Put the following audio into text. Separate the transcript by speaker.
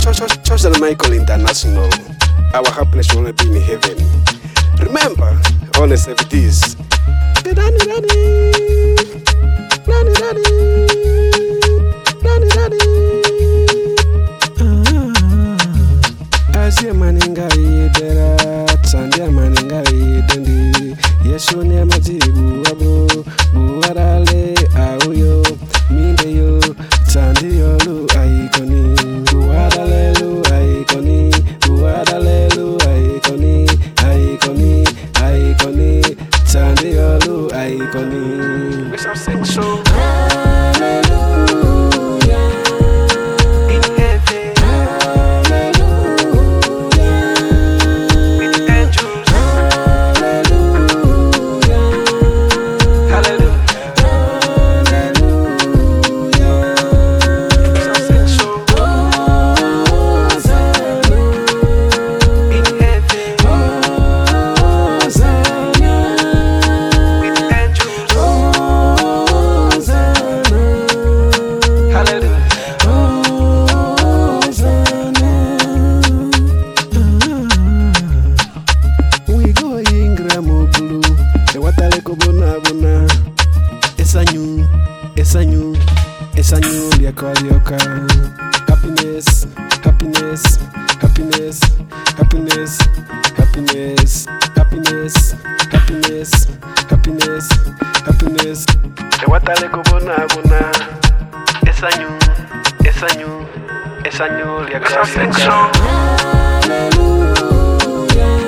Speaker 1: Social Michael International. Our happiness will only be in heaven. Remember, always have this. Asia maninga idera, Sandia maninga idendi. Yesu ni majibu wabo, buarale auyo, mindeyo, Sandio lu aikoni, buarale lu aikoni, buarale lu aikoni, aikoni, aikoni, Sandio lu aikoni. We some sexual. Esanyu liakalioka. Happiness, happiness, happiness, happiness, happiness, happiness, happiness, happiness, happiness. Ewatale kubona buna. Esanyu liakalioka. Hallelujah.